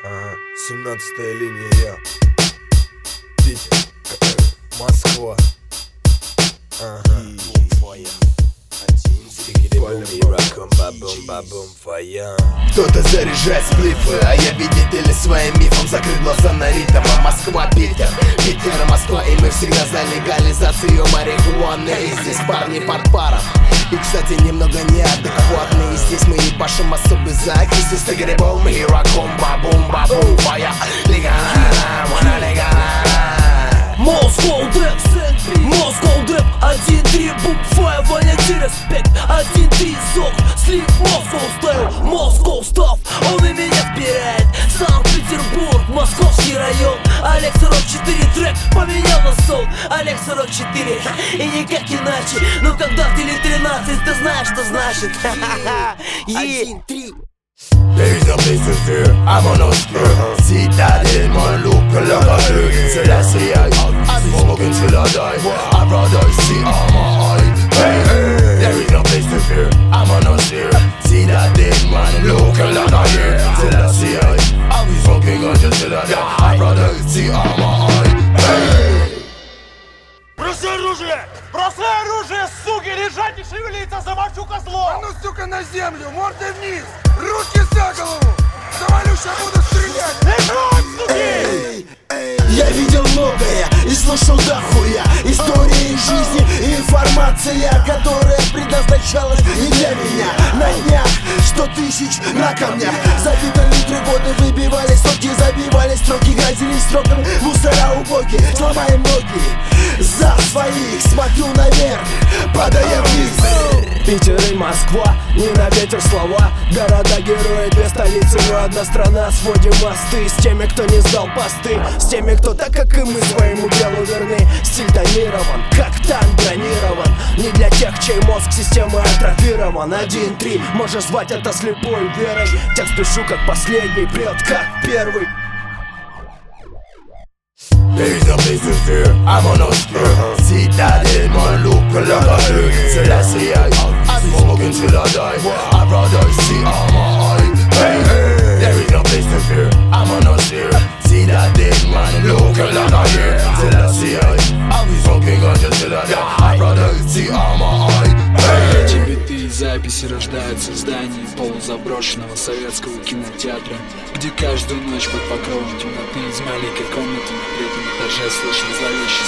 Ага, 17-я линия, я Питер, Москва. Ага. Кто-то заряжает сплифы, а я, видите ли, своим мифом закрыт глаза на ритм. А Москва, Питер, Питер, Москва. И мы всегда за легализацию марихуаны. И здесь парни под паром, и, кстати, немного неадекватные. И здесь мы ебашим особый закис из грибов. Мы ираком, бабум, фая. Легана, wanna легана. Moscow Trap, 1-3, бумфая, валяйте респект. 1-3, зок, слив, Moscow Style, Moscow Stuff. Он и меня вбирает, Санкт-Петербург, Московский район. Олег 44, трек поменял на сон. Олег 44, и никак иначе. Но когда в теле 13, ты знаешь, что значит. 1-3. There is no place to fear, I'm on no scare. Citadel, my look like a hurricane. Till I see I be smoking till I die. I'd rather see all my eye. Hey, there is no place to fear, I'm on no scare. Citadel, man, look like a hurricane. Till I see I be smoking until till I die. I'd rather see all my eye. Hey. Бросай оружие! Бросай оружие, суки! Лежать и шевелиться, замочу козлов! А ну, сука, на землю, мордой вниз! Руки за голову! Завалю, сейчас буду стрелять! Играть, суки! Я видел многое и слушал дохуя истории жизни и информация, которая предназначалась не для меня. На днях 100 тысяч на камнях. Забито литры воды, выбивали соки, забивали строки, грозили строками мусора убоги. Сломаем ноги за своих, смотрю наверх, падая вниз. Питер и Москва, не на ветер слова. Города-герои, две столицы, но одна страна. Сводим мосты с теми, кто не сдал посты, с теми, кто так, как и мы, своему делу верны. Стиль тонирован, как танк бронирован. Не для тех, чей мозг системой атрофирован. 1-3, можешь звать это слепой верой. Текст пишу как последний, прет как первый. There is no place to fear, I'm on no scare. Citadel, man, look like a hurricane. Till I see I be smoking till I die. I'd rather see all my eye. Hey, there is no place to fear, I'm on no scare. Citadel, man, look like a hurricane. Till I see I be smoking until till I die. I'd rather see all my eye. Hey. Эти биты и записи рождаются в здании полузаброшенного советского кинотеатра, где каждую ночь под покровом темноты из маленькой комнаты на третьем этаже слышен зловещий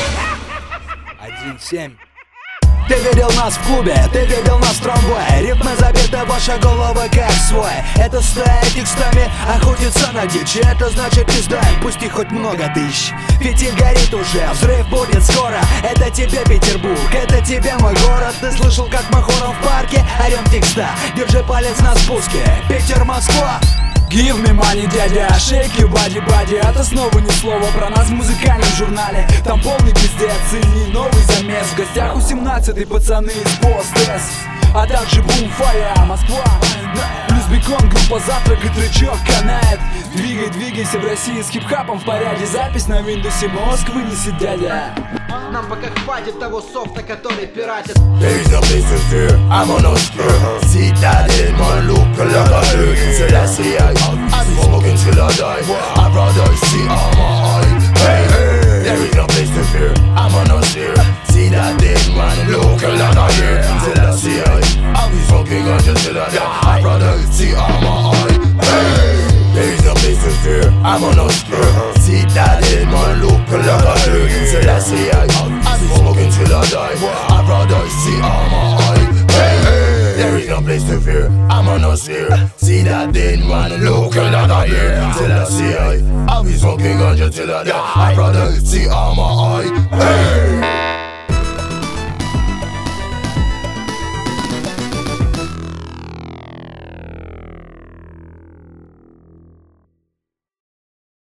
смех. 1-7. Ты видел нас в клубе, ты видел нас в трамвае. Ритмы забиты ваши головы как свой. Это стая текстами охотится на дичь. Это значит пизда, пусти хоть много тысяч. Фитиль горит уже, взрыв будет скоро. Это тебе Петербург, это тебе мой город. Ты слышал, как мы хором в парке орем текста. Держи палец на спуске, Питер, Москва. Give me money, дядя, shake your body, body. Это снова ни слова про нас в музыкальном журнале. Там полный пиздец и не новый замес. В гостях у 17-й пацаны из Пост-С, а также Бумфая, Москва. Плюс Бекон, группа Завтрак и тречок канает. Двигайся в России с хип-хапом в порядке. Запись на Windows, мозг вынесет дядя. Нам пока хватит того софта, который пиратит. There is no place to fear, I'm on no scare. Citadel, man, look like a hurricane. Till I see I be smoking till I die. I'd rather see all my eye. Hey, there is no place to fear, I'm on no scare. Citadel, man, look like a hurricane. Till I see I be smoking until till I die. I'd rather see all my eye. Hey, there is no place to fear, I'm on no scare. Citadel, man, look like a hurricane. Till I see I be smoking till I die. I'd rather see all my eye. Hey, there is no place to fear, I'm on no scare. Citadel, man, look like a hurricane. Till I see I be smoking until I die. I'd rather see all my eye. Hey.